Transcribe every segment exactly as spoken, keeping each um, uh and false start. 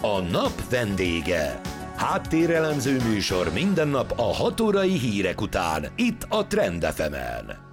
A nap vendége. Háttérelemző műsor minden nap a hat órai hírek után, itt a Trend ef emen.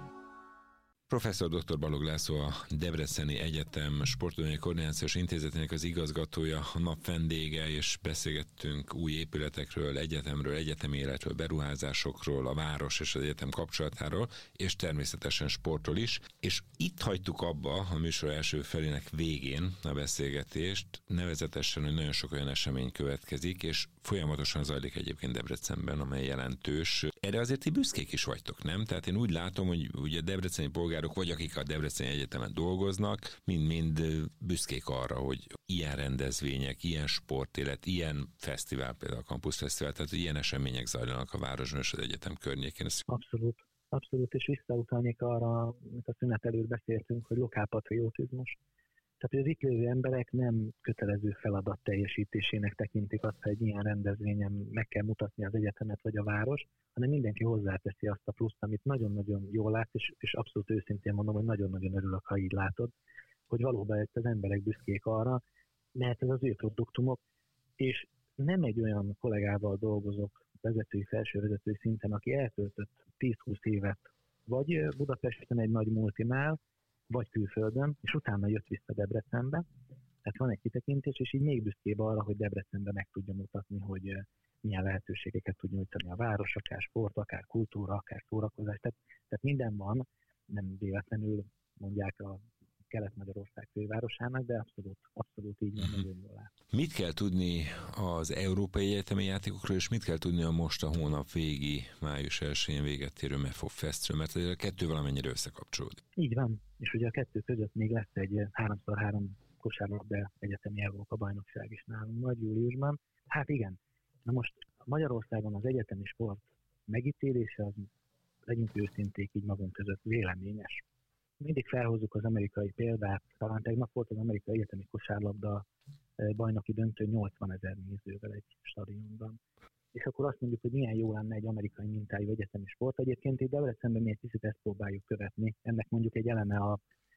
Professzor dr. Balogh László, a Debreceni Egyetem Sporttudományi Koordinációs Intézetének az igazgatója, a nap vendége, és beszélgettünk új épületekről, egyetemről, egyetemi életről, beruházásokról, a város és az egyetem kapcsolatáról, és természetesen sportról is. És itt hagytuk abba a műsor első felének végén a beszélgetést, nevezetesen, hogy nagyon sok olyan esemény következik, és folyamatosan zajlik egyébként Debrecenben, amely jelentős. Erre azért ti büszkék is vagytok, nem? Tehát én úgy látom, hogy ugye debreceni polgárok, vagy akik a Debreceni Egyetemen dolgoznak, mind-mind büszkék arra, hogy ilyen rendezvények, ilyen sportélet, ilyen fesztivál, például a Campus Fesztivál, tehát ilyen események zajlanak a városban és az egyetem környékén. Abszolút, abszolút, és visszautalnék arra, amit a szünet előtt beszéltünk, hogy lokálpatriotizmus. Tehát, hogy az itt lévő emberek nem kötelező feladat teljesítésének tekintik azt, hogy egy ilyen rendezvényen meg kell mutatni az egyetemet vagy a város, hanem mindenki hozzáteszi azt a pluszt, amit nagyon-nagyon jól lát, és, és abszolút őszintén mondom, hogy nagyon-nagyon örülök, ha így látod, hogy valóban az emberek büszkék arra, mert ez az ő produktumok, és nem egy olyan kollégával dolgozok vezetői, felső vezetői szinten, aki eltöltött tíz-húsz évet vagy Budapesten egy nagy multinál, vagy külföldön, és utána jött vissza Debrecenbe. Tehát van egy kitekintés, és így még büszkébb arra, hogy Debrecenbe meg tudja mutatni, hogy milyen lehetőségeket tud nyújtani a város, akár sport, akár kultúra, akár szórakozás. Tehát, tehát minden van, nem véletlenül mondják a Kelet-Magyarország fővárosának, de abszolút, abszolút így van, nagyon jól lát. Mit kell tudni az Európai Egyetemi Játékokról, és mit kell tudni a most a hónap végi, május elsején véget érő MEFOF Festről, mert a kettő valamennyire összekapcsolódik. Így van, és ugye a kettő között még lesz egy három szor három kosárlabda egyetemi Európa bajnokság is nálunk majd júliusban. Hát igen, na most Magyarországon az egyetemi sport megítélése, az legyünk őszinték így magunk között véleményes. Mindig felhozzuk az amerikai példát, talán tegnap volt az amerikai egyetemi kosárlabda bajnoki döntő nyolcvanezer nézővel egy stadionban. És akkor azt mondjuk, hogy milyen jó lenne egy amerikai mintájú egyetemi sport. Egyébként itt Debrecenben mi egy kicsit ezt próbáljuk követni. Ennek mondjuk egy eleme a,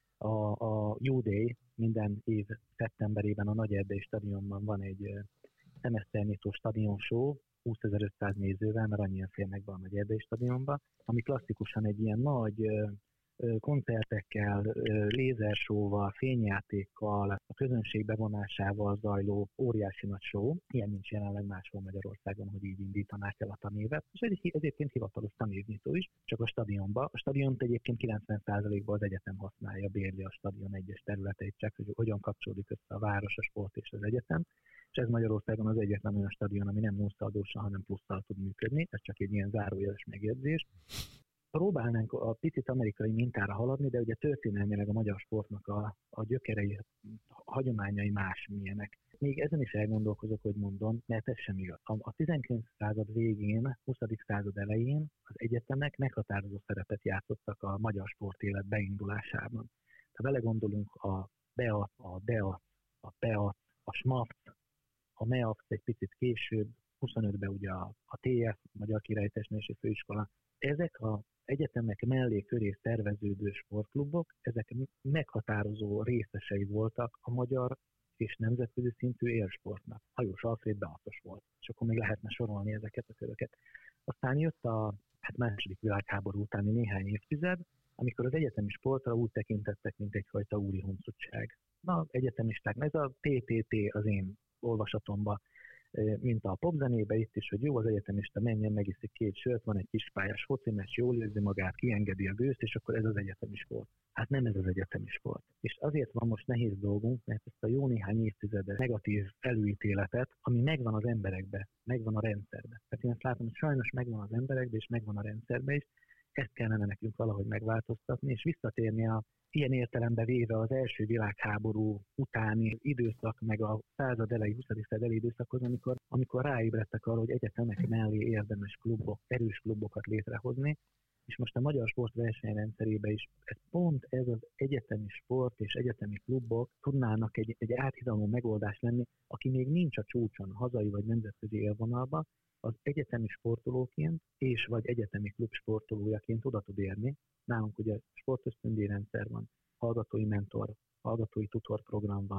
a, a U-Day, minden év szeptemberében a Nagy Erdei stadionban van egy szemeszternyitó stadion show, húszezer-ötszáz nézővel, mert annyian férnek be a Nagy Erdei stadionba, ami klasszikusan egy ilyen nagy koncertekkel, lézersóval, fényjátékkal, a közönség bevonásával zajló óriási nagy show. Ilyen nincs jelenleg máshol Magyarországon, hogy így indítanák el a tanévet. És ez egyébként hivatalos tanévnyitó is, csak a stadionba. A stadiont egyébként kilencven százalékban az egyetem használja, bérli a stadion egyes területeit, csak hogy hogyan kapcsolódik össze a város, a sport és az egyetem. És ez Magyarországon az egyetlen olyan stadion, ami nem nullszaldósan, hanem plusszal tud működni. Ez csak egy ilyen zárójeles megjegyzés. Próbálnánk a picit amerikai mintára haladni, de ugye történelmileg a magyar sportnak a, a gyökerei, a hagyományai más milyenek. Még ezen is elgondolkozok, hogy mondom, mert ez sem igaz. A, a tizenkilencedik század végén, huszadik század elején az egyetemek meghatározó szerepet játszottak a magyar sportélet beindulásában. Ha belegondolunk a bé e á té, a dé e á té, a pé e á té, a smafc, a MEAFC egy picit később, huszonötben ugye a, a té ef, Magyar Királyi Testnevelési Főiskola, ezek a egyetemek mellé köré szerveződő sportklubok, ezek meghatározó részesei voltak a magyar és nemzetközi szintű élsportnak. Hajós Alfréd beatos volt, és akkor még lehetne sorolni ezeket a köröket. Aztán jött a hát második világháború utáni néhány évtized, amikor az egyetemi sportra úgy tekintettek, mint egyfajta úri huncutság. Na, egyetemisták, ez a té té té az én olvasatomban, mint a popzenébe itt is, hogy jó, az egyetemista menjen, megiszik két sört, van egy kispályás focimes, jól érzi magát, kiengedi a gőzt, és akkor ez az egyetemi sport. Hát nem ez az egyetemi sport. És azért van most nehéz dolgunk, mert ezt a jó néhány évtizedes negatív előítéletet, ami megvan az emberekbe, megvan a rendszerbe. Tehát én ezt látom, hogy sajnos megvan az emberekbe, és megvan a rendszerbe is, ezt kellene nekünk valahogy megváltoztatni, és visszatérni a ilyen értelemben véve az első világháború utáni időszak, meg a század elejé, huszadik század elejé időszakhoz, amikor, amikor ráébredtek arra, hogy egyetemek mellé érdemes klubok, erős klubokat létrehozni, és most a magyar sport versenyrendszerében is ez pont ez az egyetemi sport és egyetemi klubok tudnának egy, egy áthidaló megoldás lenni, aki még nincs a csúcson, hazai vagy nemzetközi élvonalban, az egyetemi sportolóként és vagy egyetemi klub sportolójaként oda tud érni. Nálunk ugye sportösztöndíjrendszer van, hallgatói mentor, hallgatói tutor program van,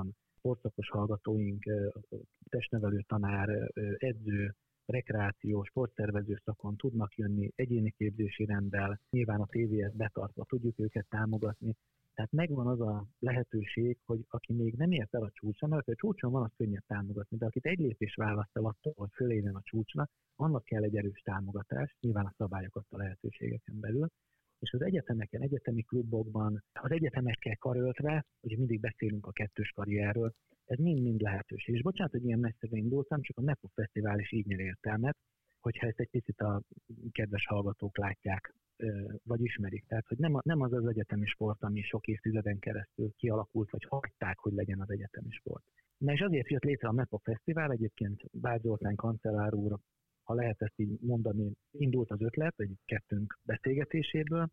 sportszakos hallgatóink, testnevelő tanár, edző, rekreáció, sportszervező szakon tudnak jönni, egyéni képzési renddel, nyilván a té vé es betartva tudjuk őket támogatni. Tehát megvan az a lehetőség, hogy aki még nem ért el a csúcson, mert a csúcson van, az könnyebb támogatni, de akit egy lépés választ el attól, hogy fölérjen a csúcsra, annak kell egy erős támogatás, nyilván a szabályokat a lehetőségeken belül. És az egyetemeken, egyetemi klubokban, az egyetemekkel karöltve, ugye mindig beszélünk a kettős karrierről, ez mind-mind lehetőség. És bocsánat, hogy ilyen messzire indultam, csak a NEPO Fesztivál is így nyer értelmet, hogyha ezt egy picit a kedves hallgatók látják, vagy ismerik. Tehát, hogy nem, a, nem az az egyetemi sport, ami sok évtizeden keresztül kialakult, vagy hagyták, hogy legyen az egyetemi sport. Na és azért jött létre a NEPO Fesztivál, egyébként Bács Zoltán kancellár úr, ha lehet ezt így mondani, indult az ötlet, egy kettőnk beszélgetéséből,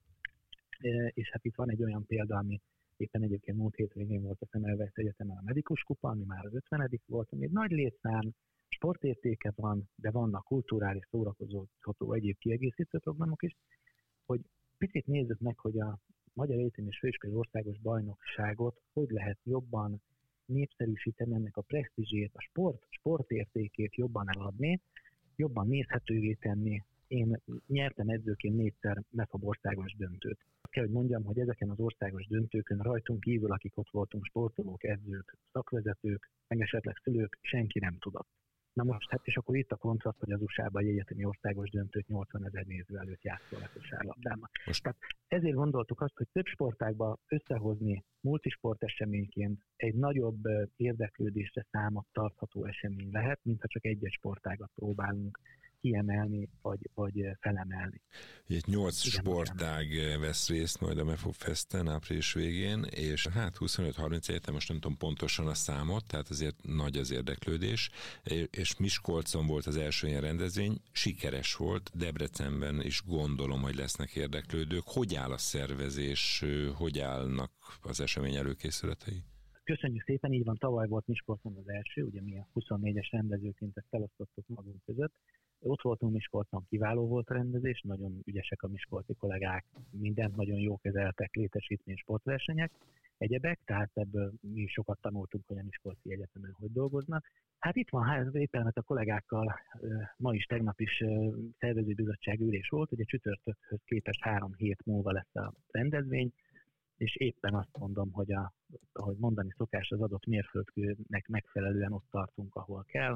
és hát itt van egy olyan példa, ami éppen egyébként múlt hétvégén volt a Semmelweis Egyetemen a Medikus Kupa, ami már az ötvenedik volt, ami egy nagy létszám, sportértéke van, de vannak kulturális, szórakoztató egyéb kiegészítő programok is, hogy picit nézzük meg, hogy a Magyar Egyetemi és Főiskolai Országos Bajnokságot hogy lehet jobban népszerűsíteni, ennek a presztízsét, a sport, sportértékét jobban eladni, jobban nézhetővé tenni. Én nyertem edzőként négyszer MEFAB országos döntőt. Kell, hogy mondjam, hogy ezeken az országos döntőkön rajtunk kívül, akik ott voltunk, sportolók, edzők, szakvezetők, meg esetleg szülők, senki nem tudott. Na most, hát és akkor itt a kontraszt, hogy az u es á-ban egy egyetemi országos döntőt nyolcvanezer néző előtt játszol a kosárlabdában. Tehát ezért gondoltuk azt, hogy több sportágban összehozni multisport eseményként egy nagyobb érdeklődésre számot tartható esemény lehet, mintha csak egy-egy sportágat próbálunk kiemelni, vagy, vagy felemelni. Itt nyolc Igen, sportág vesz részt majd a MEFOB Festen április végén, és hát huszonöt-harminc egyetem, most nem tudom pontosan a számot, tehát azért nagy az érdeklődés, és Miskolcon volt az első ilyen rendezvény, sikeres volt, Debrecenben is gondolom, hogy lesznek érdeklődők. Hogy áll a szervezés, hogy állnak az esemény előkészületei? Köszönjük szépen, így van, tavaly volt Miskolcon az első, ugye mi a huszonnégyes rendezőként ezt felosztottuk magunk között. Ott voltunk Miskolcon, kiváló volt a rendezés, nagyon ügyesek a miskolci kollégák, mindent nagyon jó kezeltek, létesítmény, sportversenyek, egyebek, tehát ebből mi sokat tanultunk, hogy a Miskolci Egyetemen hogy dolgoznak. Hát itt van, hát éppen a kollégákkal ma is, tegnap is szervezőbizottság ülés volt, ugye csütörtökhöz képest három hét múlva lesz a rendezvény, és éppen azt mondom, hogy a, ahogy mondani szokás, az adott mérföldkőnek megfelelően ott tartunk, ahol kell.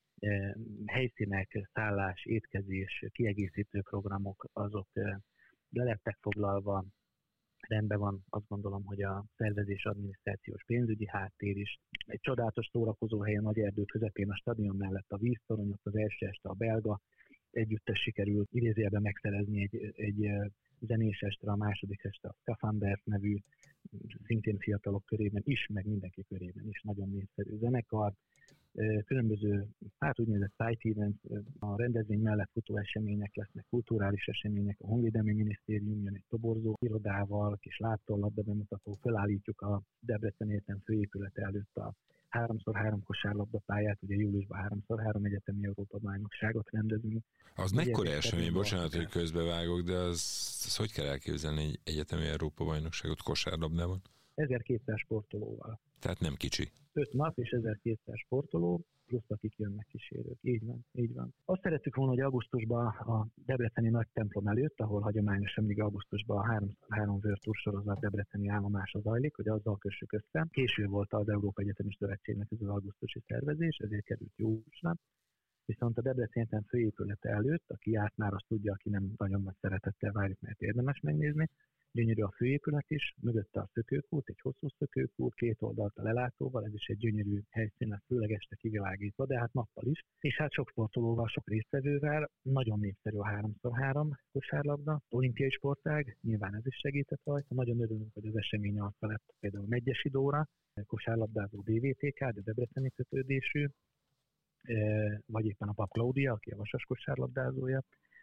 Helyszínek, szállás, étkezés, kiegészítő programok, azok le lettek foglalva, rendben van, azt gondolom, hogy a szervezés, adminisztrációs, pénzügyi háttér is. Egy csodálatos szórakozó helyen, nagy erdő közepén, a stadion mellett a víztorony, ott az első este a belga együttes sikerült idézőjelben megszerezni egy, egy zenés estre, a második este a Scafanders nevű, szintén fiatalok körében is, meg mindenki körében is nagyon népszerű zenekar. Különböző, hát úgynevezett site events, a rendezvény mellett futó események lesznek, kulturális események, a Honvédelmi Minisztérium jön egy toborzó irodával, kis láttólabda bemutató, felállítjuk a Debrecen Egyetem főépülete előtt a három szor három kosárlabdapályát, ugye júliusban három szor három egyetemi Európa-bajnokságot rendezünk. Az mekkora esemény, bocsánat, hogy közbevágok, de az, az hogy kell elképzelni egy egyetemi Európa-bajnokságot kosárlabdában? ezerkétszáz sportolóval. Tehát nem kicsi. öt nap és ezerkétszáz sportoló, plusz akik jönnek kísérők. Így van, így van. Azt szerettük volna, hogy augusztusban a debreceni nagy templom előtt, ahol hagyományosan mindig augusztusban a három szor három World Tour sorozat debreceni állomása zajlik, hogy azzal kössük össze. Késő volt az Európai Egyetemi Szövetségnek ez az augusztusi szervezés, ezért került júliusra. Viszont a Debrecen Egyetem főépülete előtt, aki járt már, azt tudja, aki nem nagyon nagy szeretettel várjuk, mert érdemes megnézni. Gyönyörű a főépület is, mögötte a szökőkút, egy hosszú szökőkút, két oldalt a lelátóval, ez is egy gyönyörű helyszín, lesz főleg este kivilágítva, de hát nappal is. És hát sok sportolóval, sok résztvevővel, nagyon népszerű a három szor három kosárlabda, olimpiai sportág, nyilván ez is segített rajta. Nagyon örülünk, hogy az esemény arca lett például Megyesi Dóra, kosárlabdázó dé vé té ká, de debreceni kötődésű, vagy éppen a Pap Klaudia, aki a vasas kosárlabdázója,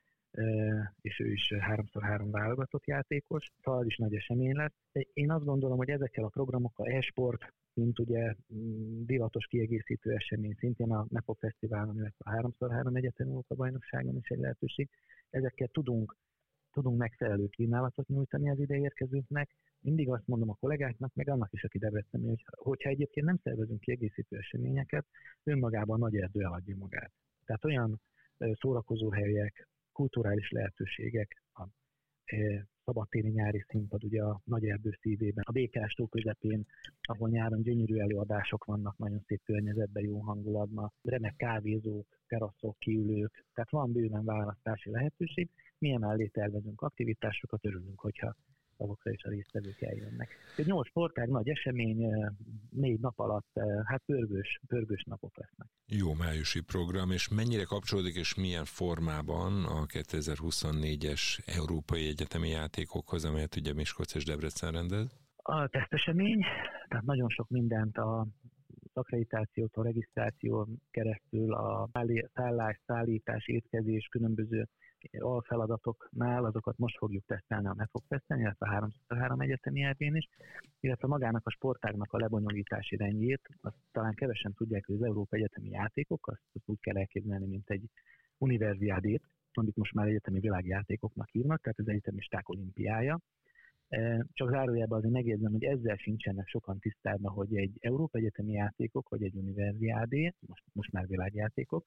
és ő is három szor három válogatott játékos, szóval az is nagy esemény lesz. Én azt gondolom, hogy ezekkel a programokkal e-sport, mint ugye divatos kiegészítő esemény, szintén a MEFOB Fesztiválon, illetve a három szor három egyetemi Európa-bajnokságon is egy lehetőség, ezekkel tudunk, tudunk megfelelő kínálatot nyújtani az ide érkezőknek, mindig azt mondom a kollégáknak, meg annak is, aki Debrecenben, hogy hogyha egyébként nem szervezünk kiegészítő eseményeket, önmagában nagy erdő eladja magát. Tehát olyan szórakozóhelyek, kulturális lehetőségek, a szabadtéri nyári színpad, ugye a nagy erdő szívében, a Békás-tó közepén, ahol nyáron gyönyörű előadások vannak, nagyon szép környezetben, jó hangulatban, remek kávézók, teraszok, kiülők, tehát van bőven választási lehetőség. Mi emellé tervezünk aktivitásokat, örülünk, hogyha azokra is a résztvevők eljönnek. Egy nyolc sportág, nagy esemény, négy nap alatt, hát pörgős, pörgős napok lesznek. Jó májusi program, és mennyire kapcsolódik, és milyen formában a kétezer-huszonnégyes Európai Egyetemi Játékokhoz, amelyet ugye Miskolc és Debrecen rendez? A tesztesemény, tehát nagyon sok mindent a akkreditációtól, regisztráción keresztül, a szállás, szállítás, étkezés, különböző alfeladatoknál, azokat most fogjuk tesztelni, a meg fog tesztelni, illetve a háromszor három egyetemi erdén is, illetve magának a sportágnak a lebonyolítási rendjét, azt talán kevesen tudják, hogy az Európai Egyetemi Játékok, azt, azt úgy kell elképzelni, mint egy univerziádét, amit most már egyetemi világjátékoknak hívnak, tehát az egyetemisták olimpiája. Csak zárójában azért megjegyzem, hogy ezzel sincsenek sokan tisztában, hogy egy Európai Egyetemi Játékok, vagy egy univerziádé, most, most már világjátékok,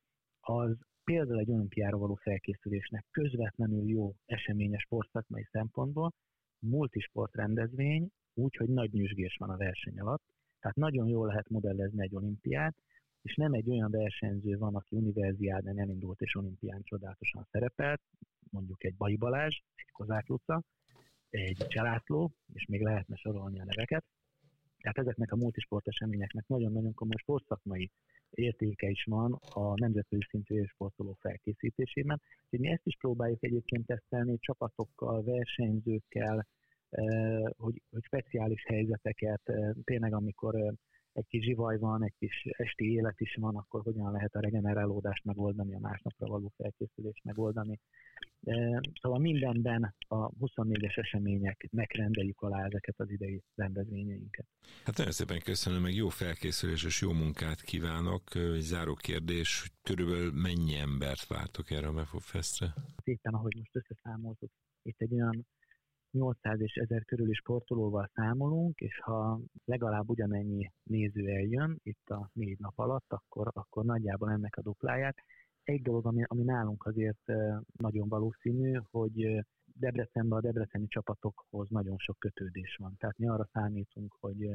az például egy olimpiára való felkészülésnek közvetlenül jó eseményes sportszakmai szempontból, multisport rendezvény, úgyhogy nagy nyüzsgés van a verseny alatt, tehát nagyon jól lehet modellezni egy olimpiát, és nem egy olyan versenyző van, aki univerziádán elindult és olimpián csodálatosan szerepelt, mondjuk egy Bai Balázs, egy Kozák Luca, egy Cselászló, és még lehetne sorolni a neveket. Tehát ezeknek a multisport eseményeknek nagyon-nagyon komoly sportszakmai értéke is van a nemzetközi szintű sportoló felkészítésében. Úgyhogy mi ezt is próbáljuk egyébként tesztelni csapatokkal, versenyzőkkel, hogy, hogy speciális helyzeteket, tényleg amikor egy kis zsivaj van, egy kis esti élet is van, akkor hogyan lehet a regenerálódást megoldani, a másnapra való felkészülést megoldani. Szóval mindenben a huszonnégyes események megrendeljük alá ezeket az idei rendezvényeinket. Hát nagyon szépen köszönöm, meg jó felkészülés és jó munkát kívánok. Egy záró kérdés, körülbelül mennyi embert vártok erre a Mefo Festre? Éppen ahogy most összeszámoltuk, itt egy olyan nyolcszáz és ezer körüli sportolóval számolunk, és ha legalább ugyanennyi néző eljön itt a négy nap alatt, akkor, akkor nagyjából ennek a dupláját. Egy dolog, ami, ami nálunk azért nagyon valószínű, hogy Debrecenben a debreceni csapatokhoz nagyon sok kötődés van. Tehát mi arra számítunk, hogy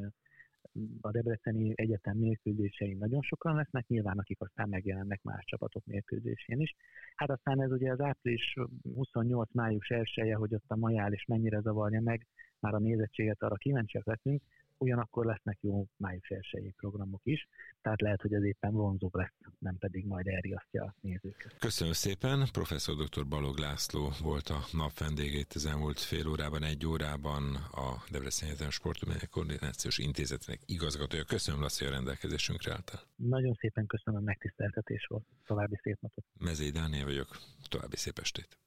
a Debreceni Egyetem mérkőzésein nagyon sokan lesznek, nyilván akik aztán megjelennek más csapatok mérkőzésén is. Hát aztán ez ugye az április huszonnyolc május elsője, hogy ott a majál is mennyire zavarja meg, már a nézettséget, arra kíváncsiak leszünk, ugyanakkor lesznek jó május elsői programok is, tehát lehet, hogy ez éppen vonzóbb lesz, nem pedig majd elriasztja a nézőket. Köszönöm szépen, professzor dr. Balogh László volt a nap vendége itt az elmúlt fél órában, egy órában a Debreceni Egyetem Sporttudományi Koordinációs Intézetének igazgatója. Köszönöm, Laci, a rendelkezésünkre álltál. Nagyon szépen köszönöm, megtiszteltetés volt. További szép napot. Mezei Dániel vagyok, további szép estét.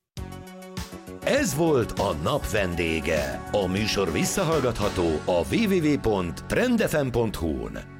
Ez volt a nap vendége. A műsor visszahallgatható a double-u double-u double-u pont trend f m pont hu-n.